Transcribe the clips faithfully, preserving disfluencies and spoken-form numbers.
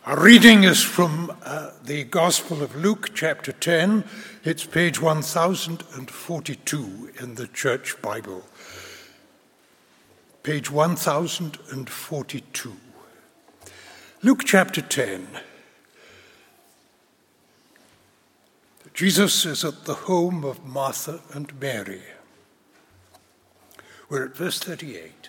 Our reading is from uh, the Gospel of Luke, chapter ten. It's page one thousand forty-two in the Church Bible. Page one thousand forty-two. Luke chapter ten. Jesus is at the home of Martha and Mary. We're at verse thirty-eight.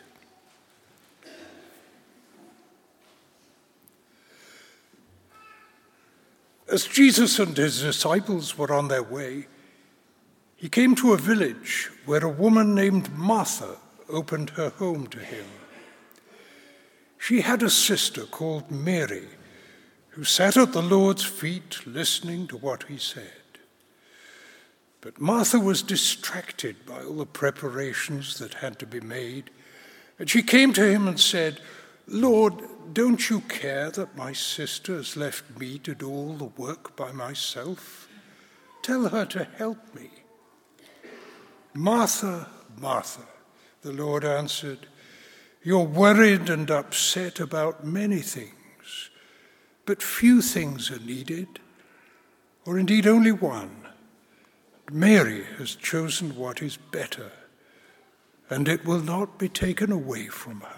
As Jesus and his disciples were on their way, he came to a village where a woman named Martha opened her home to him. She had a sister called Mary, who sat at the Lord's feet listening to what he said. But Martha was distracted by all the preparations that had to be made, and she came to him and said, "Lord, don't you care that my sister has left me to do all the work by myself? Tell her to help me." "Martha, Martha," the Lord answered, "you're worried and upset about many things, but few things are needed, or indeed only one. Mary has chosen what is better, and it will not be taken away from her."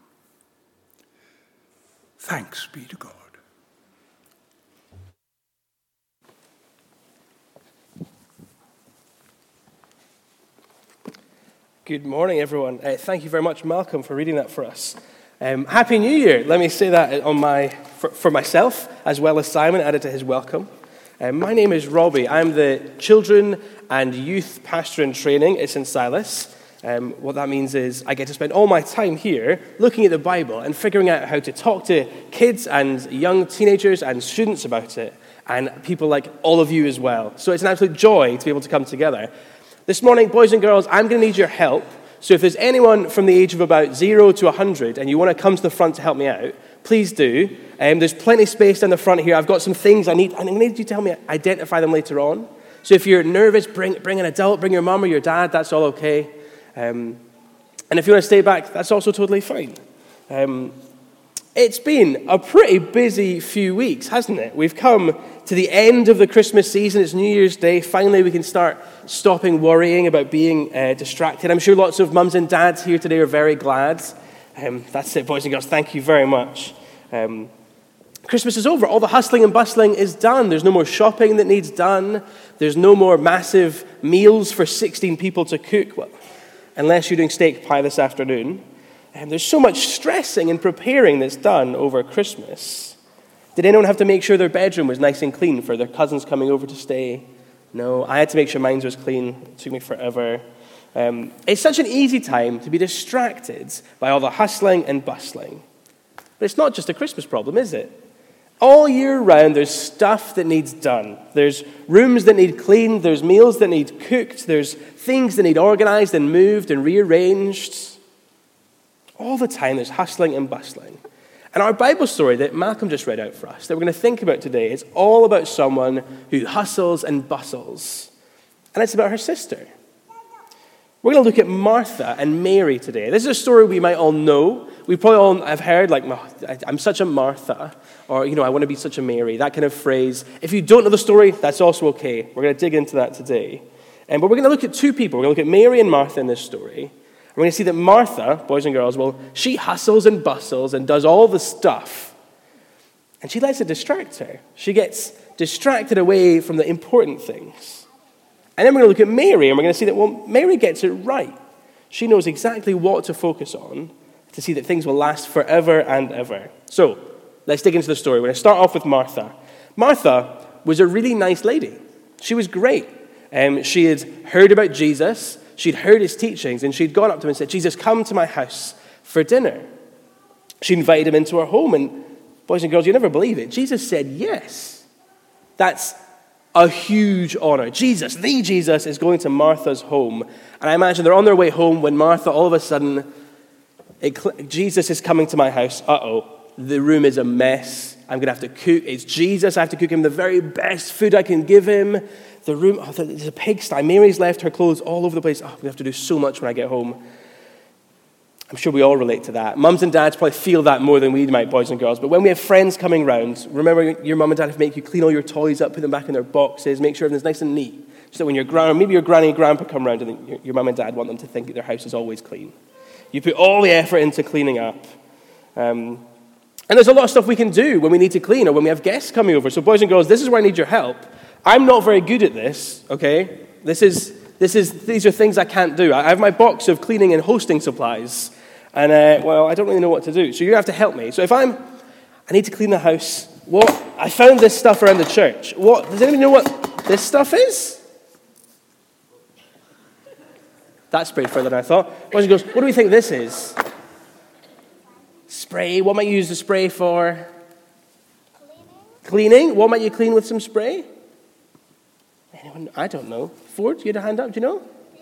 Thanks be to God. Good morning, everyone. Uh, thank you very much, Malcolm, for reading that for us. Um, Happy New Year. Let me say that on my for, for myself, as well as Simon added to his welcome. Um, my name is Robbie. I'm the Children and Youth Pastor in Training at Saint Silas. Um, what that means is I get to spend all my time here looking at the Bible and figuring out how to talk to kids and young teenagers and students about it, and people like all of you as well. So it's an absolute joy to be able to come together. This morning, boys and girls, I'm going to need your help. So if there's anyone from the age of about zero to one hundred and you want to come to the front to help me out, please do. Um, there's plenty of space down the front here. I've got some things I need, and I need you to help me identify them later on. So if you're nervous, bring, bring an adult, bring your mum or your dad, that's all okay. Um, and if you want to stay back, that's also totally fine. Um, it's been a pretty busy few weeks, hasn't it? We've come to the end of the Christmas season. It's New Year's Day. Finally, we can start stopping worrying about being uh, distracted. I'm sure lots of mums and dads here today are very glad. Um, that's it, boys and girls. Thank you very much. Um, Christmas is over. All the hustling and bustling is done. There's no more shopping that needs done. There's no more massive meals for sixteen people to cook. Well, unless you're doing steak pie this afternoon. And there's so much stressing and preparing that's done over Christmas. Did anyone have to make sure their bedroom was nice and clean for their cousins coming over to stay? No, I had to make sure mine was clean. It took me forever. Um, it's such an easy time to be distracted by all the hustling and bustling. But it's not just a Christmas problem, is it? All year round, there's stuff that needs done. There's rooms that need cleaned. There's meals that need cooked. There's things that need organized and moved and rearranged. All the time, there's hustling and bustling. And our Bible story that Malcolm just read out for us, that we're going to think about today, is all about someone who hustles and bustles. And it's about her sister. We're going to look at Martha and Mary today. This is a story we might all know. We probably all have heard, like, I'm such a Martha, or, you know, I want to be such a Mary, that kind of phrase. If you don't know the story, that's also okay. We're going to dig into that today. Um, but we're going to look at two people. We're going to look at Mary and Martha in this story. We're going to see that Martha, boys and girls, well, she hustles and bustles and does all the stuff. And she lets it distract her. She gets distracted away from the important things. And then we're going to look at Mary, and we're going to see that, well, Mary gets it right. She knows exactly what to focus on to see that things will last forever and ever. So, let's dig into the story. We're going to start off with Martha. Martha was a really nice lady. She was great. Um, she had heard about Jesus. She'd heard his teachings, and she'd gone up to him and said, "Jesus, come to my house for dinner." She invited him into her home, and boys and girls, you never believe it, Jesus said yes. That's a huge honor. Jesus, the Jesus, is going to Martha's home. And I imagine they're on their way home when Martha, all of a sudden, it, Jesus is coming to my house. Uh-oh, the room is a mess. I'm going to have to cook. It's Jesus. I have to cook him the very best food I can give him. The room, oh, there's a pigsty. Mary's left her clothes all over the place. Oh, I'm going to have to do so much when I get home. I'm sure we all relate to that. Mums and dads probably feel that more than we might, boys and girls. But when we have friends coming round, remember your mum and dad have to make you clean all your toys up, put them back in their boxes, make sure everything's nice and neat. So that when your gran- maybe your granny and grandpa come round and your, your mum and dad want them to think that their house is always clean. You put all the effort into cleaning up. Um, and there's a lot of stuff we can do when we need to clean or when we have guests coming over. So boys and girls, this is where I need your help. I'm not very good at this, okay? This is, this is, these are things I can't do. I have my box of cleaning and hosting supplies. And, uh, well, I don't really know what to do. So you have to help me. So if I'm, I need to clean the house. What? I found this stuff around the church. What? Does anybody know what this stuff is? That sprayed further than I thought. Boys and girls, what do we think this is? Spray. What might you use the spray for? Cleaning. Cleaning. What might you clean with some spray? Anyone? I don't know. Ford, you had a hand up. Do you know?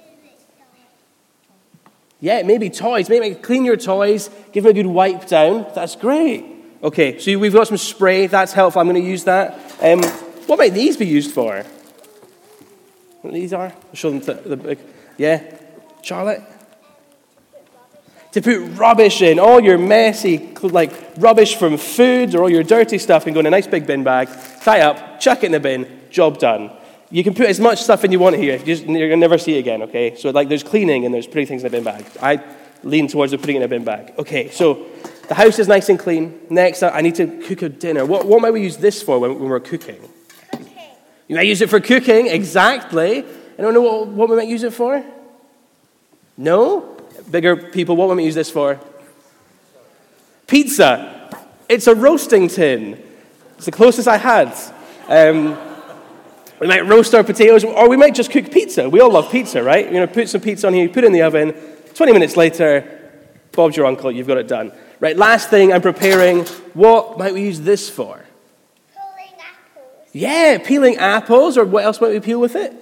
Yeah, maybe toys. Maybe clean your toys. Give them a good wipe down. That's great. Okay, so we've got some spray. That's helpful. I'm going to use that. Um, what might these be used for? What these are? I'll show them to the big. Yeah, Charlotte. To put rubbish in, all your messy, like rubbish from food or all your dirty stuff can go in a nice big bin bag, tie up, chuck it in the bin, job done. You can put as much stuff in you want here. You just, you're going to never see it again, okay? So like there's cleaning and there's putting things in a bin bag. I lean towards the putting it in a bin bag. Okay, so the house is nice and clean. Next, I need to cook a dinner. What, what might we use this for when, when we're cooking? Cooking. You might use it for cooking, exactly. I don't know what, what we might use it for. No? Bigger people, what might we use this for? Pizza. It's a roasting tin. It's the closest I had. Um... We might roast our potatoes, or we might just cook pizza. We all love pizza, right? You know, put some pizza on here, put it in the oven. twenty minutes later, Bob's your uncle, you've got it done. Right, last thing I'm preparing. What might we use this for? Peeling apples. Yeah, peeling apples, or what else might we peel with it?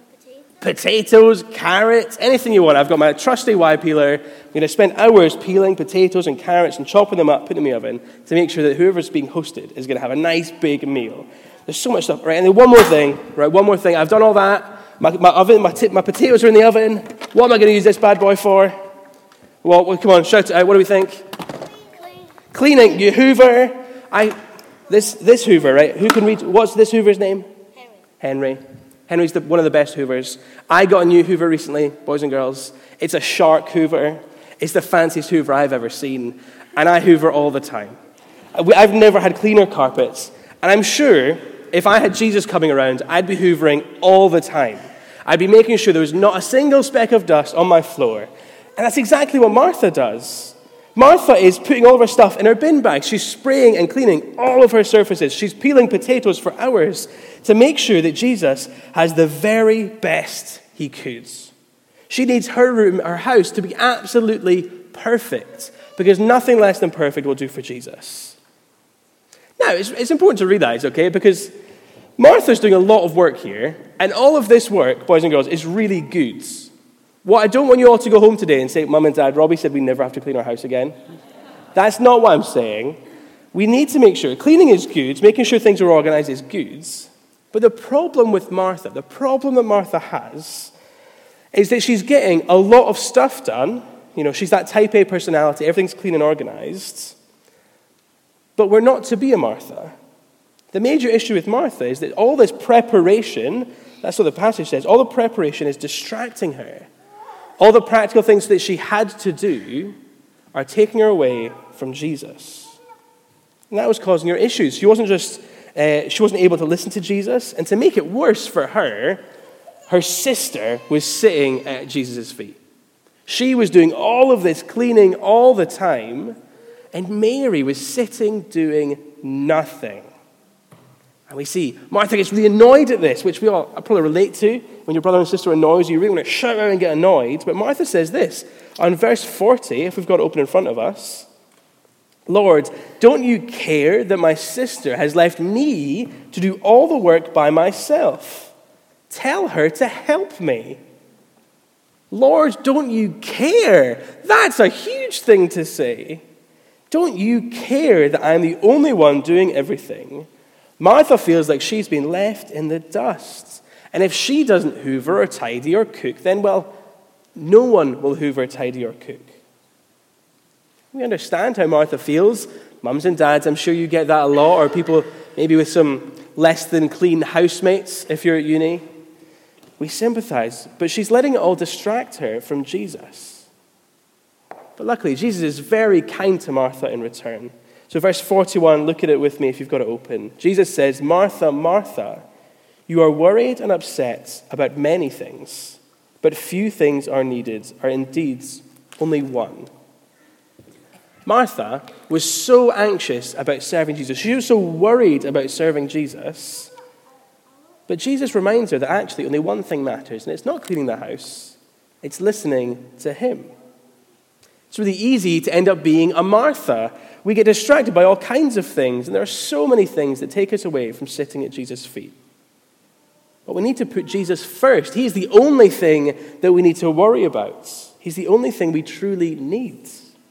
Potatoes, carrots, anything you want. I've got my trusty Y peeler. I'm going to spend hours peeling potatoes and carrots and chopping them up, putting them in the oven to make sure that whoever's being hosted is going to have a nice big meal. There's so much stuff, right? And then one more thing, right? One more thing. I've done all that. My, my oven, my, t- my potatoes are in the oven. What am I going to use this bad boy for? Well, well, come on, shout it out. What do we think? Clean. Cleaning. You Hoover. I. This this Hoover, right? Who can read? What's this Hoover's name? Henry. Henry. Henry's the, one of the best Hoovers. I got a new Hoover recently, boys and girls. It's a Shark Hoover. It's the fanciest Hoover I've ever seen, and I Hoover all the time. I've never had cleaner carpets, and I'm sure. If I had Jesus coming around, I'd be hoovering all the time. I'd be making sure there was not a single speck of dust on my floor. And that's exactly what Martha does. Martha is putting all of her stuff in her bin bag. She's spraying and cleaning all of her surfaces. She's peeling potatoes for hours to make sure that Jesus has the very best he could. She needs her room, her house, to be absolutely perfect because nothing less than perfect will do for Jesus. Now, it's, it's important to realize, okay, because Martha's doing a lot of work here, and all of this work, boys and girls, is really good. What I don't want you all to go home today and say, Mum and Dad, Robbie said we never have to clean our house again. That's not what I'm saying. We need to make sure, cleaning is good, making sure things are organized is good, but the problem with Martha, the problem that Martha has, is that she's getting a lot of stuff done. You know, she's that type A personality, everything's clean and organized. But we're not to be a Martha. The major issue with Martha is that all this preparation, that's what the passage says, all the preparation is distracting her. All the practical things that she had to do are taking her away from Jesus. And that was causing her issues. She wasn't just, uh, she wasn't able to listen to Jesus. And to make it worse for her, her sister was sitting at Jesus' feet. She was doing all of this cleaning all the time, and Mary was sitting doing nothing. And we see Martha gets really annoyed at this, which we all probably relate to. When your brother and sister annoys you, you really want to shout out and get annoyed. But Martha says this, on verse forty, if we've got it open in front of us, Lord, don't you care that my sister has left me to do all the work by myself? Tell her to help me. Lord, don't you care? That's a huge thing to say. Don't you care that I'm the only one doing everything? Martha feels like she's been left in the dust. And if she doesn't hoover or tidy or cook, then, well, no one will hoover, tidy, or cook. We understand how Martha feels. Mums and dads, I'm sure you get that a lot, or people maybe with some less than clean housemates if you're at uni. We sympathize, but she's letting it all distract her from Jesus. But luckily, Jesus is very kind to Martha in return. So verse forty-one, look at it with me if you've got it open. Jesus says, Martha, Martha, you are worried and upset about many things, but few things are needed, or indeed only one. Martha was so anxious about serving Jesus. She was so worried about serving Jesus. But Jesus reminds her that actually only one thing matters, and it's not cleaning the house. It's listening to him. It's really easy to end up being a Martha. We get distracted by all kinds of things, and there are so many things that take us away from sitting at Jesus' feet. But we need to put Jesus first. He's the only thing that we need to worry about. He's the only thing we truly need.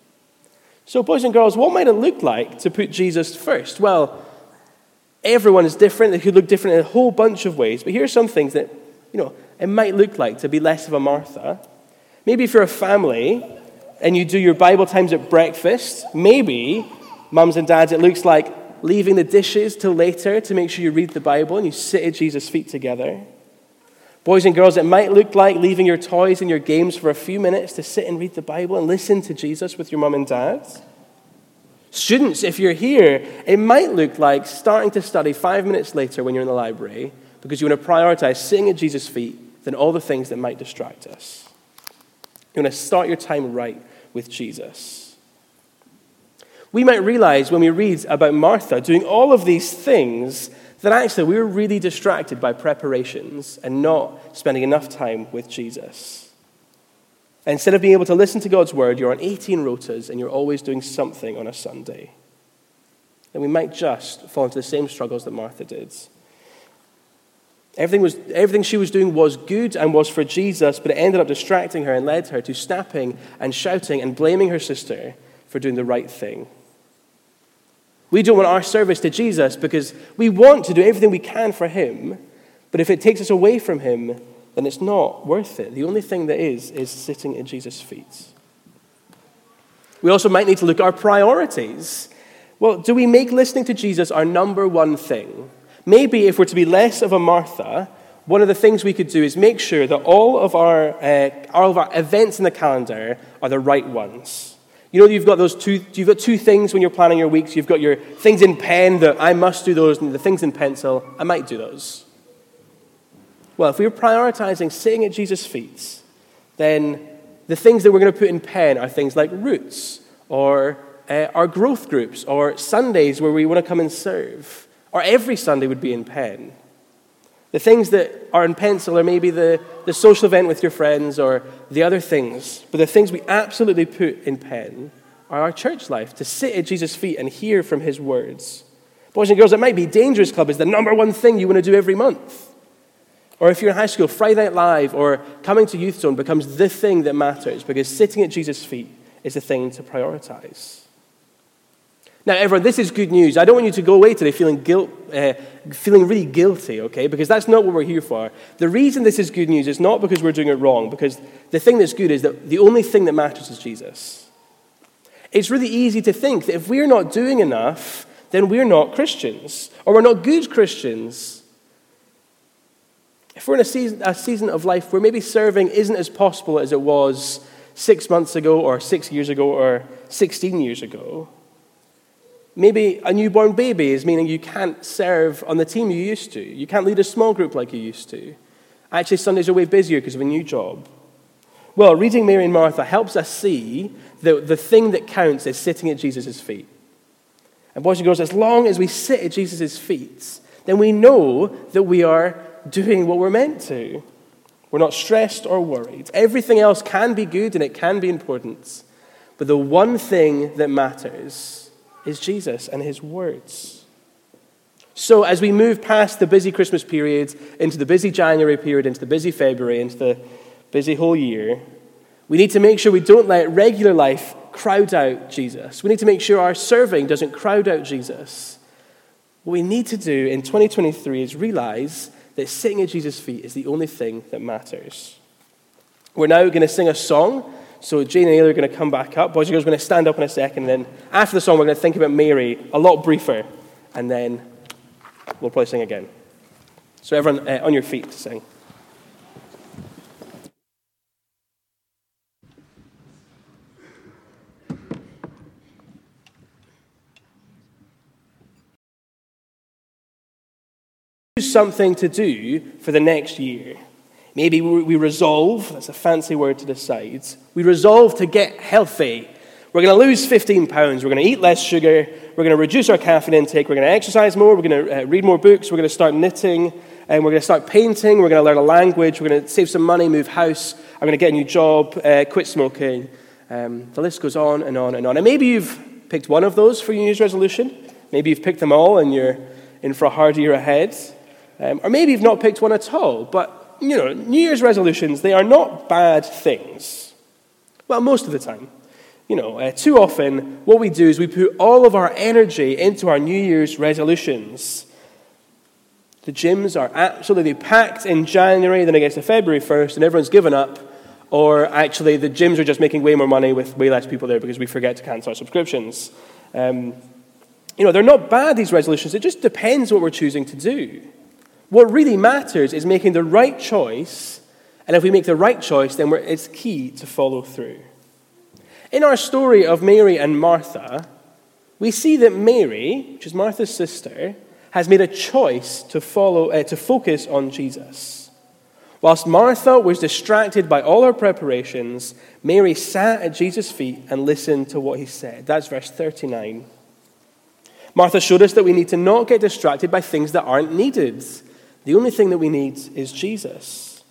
So boys and girls, what might it look like to put Jesus first? Well, everyone is different. They could look different in a whole bunch of ways. But here are some things that, you know, it might look like to be less of a Martha. Maybe if you're a family and you do your Bible times at breakfast, maybe, mums and dads, it looks like leaving the dishes till later to make sure you read the Bible and you sit at Jesus' feet together. Boys and girls, it might look like leaving your toys and your games for a few minutes to sit and read the Bible and listen to Jesus with your mum and dad. Students, if you're here, it might look like starting to study five minutes later when you're in the library because you want to prioritize sitting at Jesus' feet than all the things that might distract us. You want to start your time right with Jesus. We might realize when we read about Martha doing all of these things that actually we were really distracted by preparations and not spending enough time with Jesus. Instead of being able to listen to God's word, you're on eighteen rotas and you're always doing something on a Sunday. And we might just fall into the same struggles that Martha did. Everything was everything she was doing was good and was for Jesus, but it ended up distracting her and led her to snapping and shouting and blaming her sister for doing the right thing. We don't want our service to Jesus because we want to do everything we can for him, but if it takes us away from him, then it's not worth it. The only thing that is, is sitting at Jesus' feet. We also might need to look at our priorities. Well, do we make listening to Jesus our number one thing? Maybe if we're to be less of a Martha, one of the things we could do is make sure that all of our uh, all of our events in the calendar are the right ones. You know, you've got those two. You've got two things when you're planning your weeks. You've got your things in pen that I must do those, and the things in pencil I might do those. Well, if we were prioritizing sitting at Jesus' feet, then the things that we're going to put in pen are things like roots, or uh, our growth groups, or Sundays where we want to come and serve, or every Sunday would be in pen. The things that are in pencil are maybe the, the social event with your friends or the other things. But the things we absolutely put in pen are our church life, to sit at Jesus' feet and hear from his words. Boys and girls, it might be Dangerous Club is the number one thing you want to do every month. Or if you're in high school, Friday Night Live or coming to Youth Zone becomes the thing that matters because sitting at Jesus' feet is the thing to prioritize. Now, everyone, this is good news. I don't want you to go away today feeling guilt, uh, feeling really guilty, okay? Because that's not what we're here for. The reason this is good news is not because we're doing it wrong, because the thing that's good is that the only thing that matters is Jesus. It's really easy to think that if we're not doing enough, then we're not Christians, or we're not good Christians. If we're in a season, a season of life where maybe serving isn't as possible as it was six months ago, or six years ago, or sixteen years ago, maybe a newborn baby is meaning you can't serve on the team you used to. You can't lead a small group like you used to. Actually, Sundays are way busier because of a new job. Well, reading Mary and Martha helps us see that the thing that counts is sitting at Jesus' feet. And boys and girls, as long as we sit at Jesus' feet, then we know that we are doing what we're meant to. We're not stressed or worried. Everything else can be good and it can be important. But the one thing that matters is Jesus and his words. So as we move past the busy Christmas period, into the busy January period, into the busy February, into the busy whole year, we need to make sure we don't let regular life crowd out Jesus. We need to make sure our serving doesn't crowd out Jesus. What we need to do in twenty twenty-three is realize that sitting at Jesus' feet is the only thing that matters. We're now going to sing a song So Jane and Ailey are going to come back up. Boys and girls are going to stand up in a second. And then after the song, we're going to think about Mary a lot briefer. And then we'll probably sing again. So everyone uh, on your feet to sing. Something to do for the next year. Maybe we resolve, that's a fancy word to decide, we resolve to get healthy. We're going to lose fifteen pounds, we're going to eat less sugar, we're going to reduce our caffeine intake, we're going to exercise more, we're going to uh, read more books, we're going to start knitting, and we're going to start painting, we're going to learn a language, we're going to save some money, move house, I'm going to get a new job, uh, quit smoking. Um, the list goes on and on and on. And maybe you've picked one of those for your New Year's resolution. Maybe you've picked them all and you're in for a hard year ahead. Um, or maybe you've not picked one at all, but, you know, New Year's resolutions, they are not bad things. Well, most of the time. You know, uh, too often, what we do is we put all of our energy into our New Year's resolutions. The gyms are absolutely packed in January, then it gets to February first, and everyone's given up. Or actually, the gyms are just making way more money with way less people there because we forget to cancel our subscriptions. Um, you know, they're not bad, these resolutions. It just depends what we're choosing to do. What really matters is making the right choice, and if we make the right choice, then we're, it's key to follow through. In our story of Mary and Martha, we see that Mary, which is Martha's sister, has made a choice to follow, uh, to focus on Jesus. Whilst Martha was distracted by all her preparations, Mary sat at Jesus' feet and listened to what he said. That's verse thirty-nine. Martha showed us that we need to not get distracted by things that aren't needed. The only thing that we need is Jesus.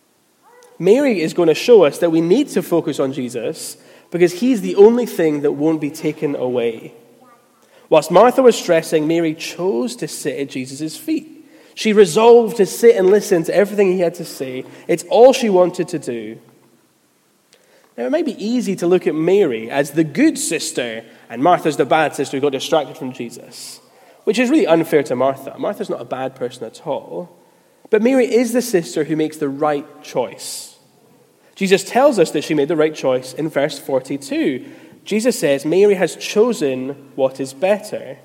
Mary is going to show us that we need to focus on Jesus because he's the only thing that won't be taken away. Whilst Martha was stressing, Mary chose to sit at Jesus' feet. She resolved to sit and listen to everything he had to say. It's all she wanted to do. Now, it might be easy to look at Mary as the good sister and Martha's the bad sister who got distracted from Jesus, which is really unfair to Martha. Martha's not a bad person at all. But Mary is the sister who makes the right choice. Jesus tells us that she made the right choice in verse forty-two. Jesus says, Mary has chosen what is better.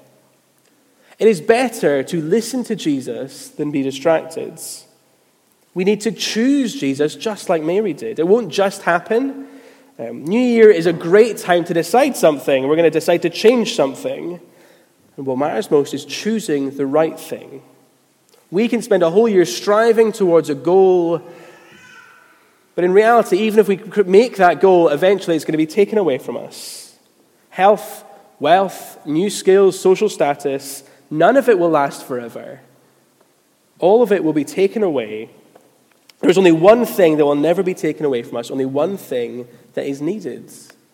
It is better to listen to Jesus than be distracted. We need to choose Jesus just like Mary did. It won't just happen. Um, New Year is a great time to decide something. We're going to decide to change something. And what matters most is choosing the right thing. We can spend a whole year striving towards a goal, but in reality, even if we could make that goal, eventually it's going to be taken away from us. Health, wealth, new skills, social status, none of it will last forever. All of it will be taken away. There's only one thing that will never be taken away from us, only one thing that is needed.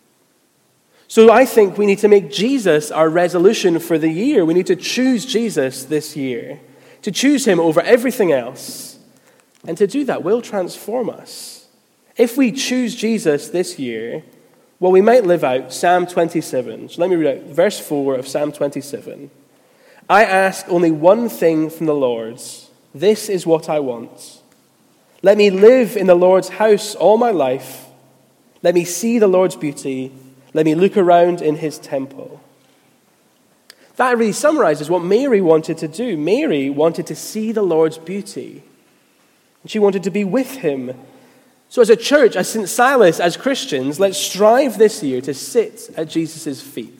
So I think we need to make Jesus our resolution for the year. We need to choose Jesus this year, to choose him over everything else. And to do that will transform us. If we choose Jesus this year, well, we might live out Psalm twenty-seven. So let me read out verse four of Psalm twenty-seven. I ask only one thing from the Lord. This is what I want. Let me live in the Lord's house all my life. Let me see the Lord's beauty. Let me look around in his temple. That really summarizes what Mary wanted to do. Mary wanted to see the Lord's beauty. And she wanted to be with him. So as a church, as Saint Silas, as Christians, let's strive this year to sit at Jesus' feet.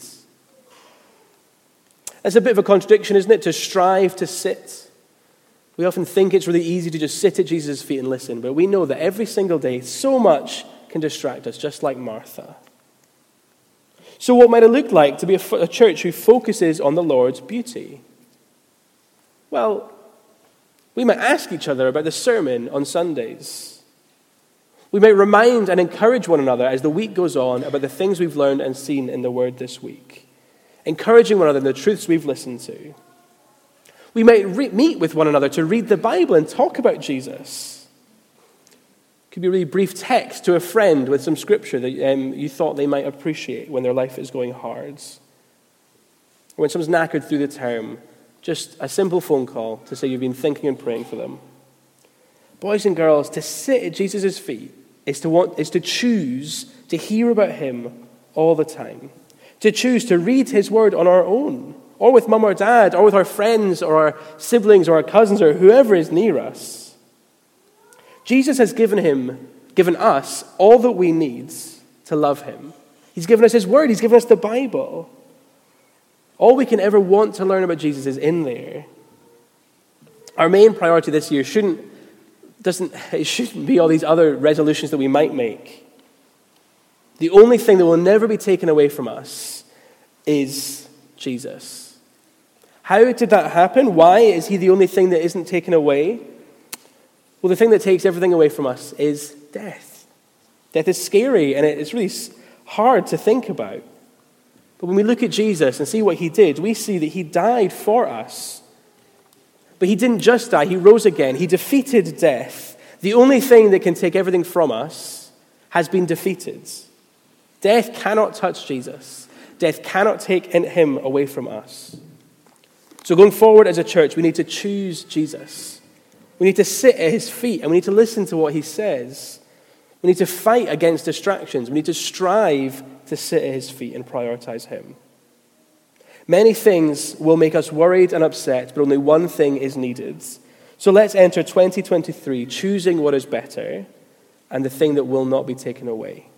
That's a bit of a contradiction, isn't it? To strive to sit. We often think it's really easy to just sit at Jesus' feet and listen, but we know that every single day, so much can distract us, just like Martha. So what might it look like to be a, a church who focuses on the Lord's beauty? Well, we might ask each other about the sermon on Sundays. We might remind and encourage one another as the week goes on about the things we've learned and seen in the Word this week, encouraging one another in the truths we've listened to. We might re- meet with one another to read the Bible and talk about Jesus. Could be a really brief text to a friend with some scripture that um, you thought they might appreciate when their life is going hard. Or when someone's knackered through the term, just a simple phone call to say you've been thinking and praying for them. Boys and girls, to sit at Jesus' feet is to want is to choose to hear about him all the time, to choose to read his word on our own, or with mum or dad, or with our friends, or our siblings, or our cousins, or whoever is near us. Jesus has given him, given us all that we need to love him. He's given us his word. He's given us the Bible. All we can ever want to learn about Jesus is in there. Our main priority this year shouldn't, doesn't, it shouldn't be all these other resolutions that we might make. The only thing that will never be taken away from us is Jesus. How did that happen? Why is he the only thing that isn't taken away? Well, the thing that takes everything away from us is death. Death is scary, and it's really hard to think about. But when we look at Jesus and see what he did, we see that he died for us. But he didn't just die, he rose again. He defeated death. The only thing that can take everything from us has been defeated. Death cannot touch Jesus. Death cannot take him away from us. So going forward as a church, we need to choose Jesus. We need to sit at his feet and we need to listen to what he says. We need to fight against distractions. We need to strive to sit at his feet and prioritize him. Many things will make us worried and upset, but only one thing is needed. So let's enter twenty twenty-three choosing what is better and the thing that will not be taken away.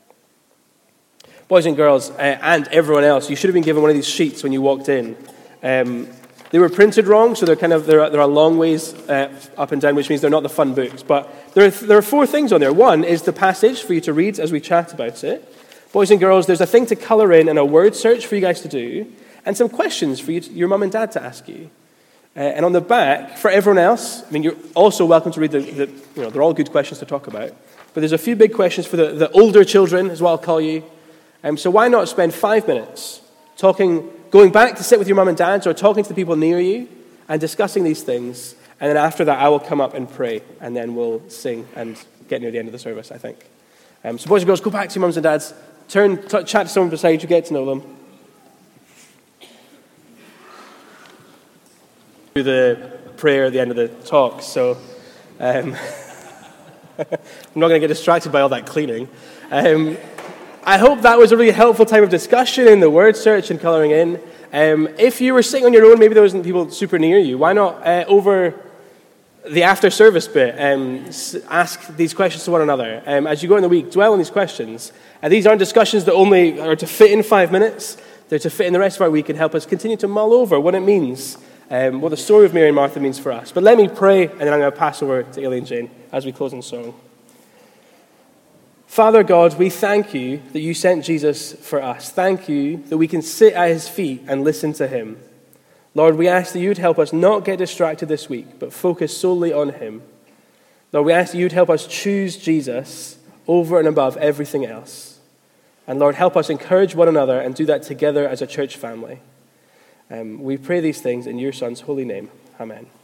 Boys and girls, uh, and everyone else, you should have been given one of these sheets when you walked in. Um, they were printed wrong, so they're kind of they're, they're a long ways uh, up and down, which means they're not the fun books. But there are, there are four things on there. One is the passage for you to read as we chat about it. Boys and girls, there's a thing to colour in and a word search for you guys to do, and some questions for you to, your mum and dad to ask you. Uh, and on the back, for everyone else, I mean, you're also welcome to read the, the, you know, they're all good questions to talk about. But there's a few big questions for the, the older children, is what I'll call you. Um, so why not spend five minutes talking, going back to sit with your mum and dad, or talking to the people near you and discussing these things. And then after that, I will come up and pray, and then we'll sing and get near the end of the service, I think. Um, so boys and girls, go back to your mums and dads. Turn, t- chat to someone beside you, get to know them. Do the prayer at the end of the talk, so um, I'm not going to get distracted by all that cleaning. Um, I hope that was a really helpful time of discussion in the word search and colouring in. Um, if you were sitting on your own, maybe there wasn't people super near you, why not uh, over the after service bit, um, ask these questions to one another. Um, as you go in the week, dwell on these questions. And these aren't discussions that only are to fit in five minutes. They're to fit in the rest of our week and help us continue to mull over what it means, um, what the story of Mary and Martha means for us. But let me pray, and then I'm going to pass over to Aileen Jane as we close in song. Father God, we thank you that you sent Jesus for us. Thank you that we can sit at his feet and listen to him. Lord, we ask that you would help us not get distracted this week, but focus solely on him. Lord, we ask that you would help us choose Jesus over and above everything else. And Lord, help us encourage one another and do that together as a church family. Um, we pray these things in your Son's holy name. Amen.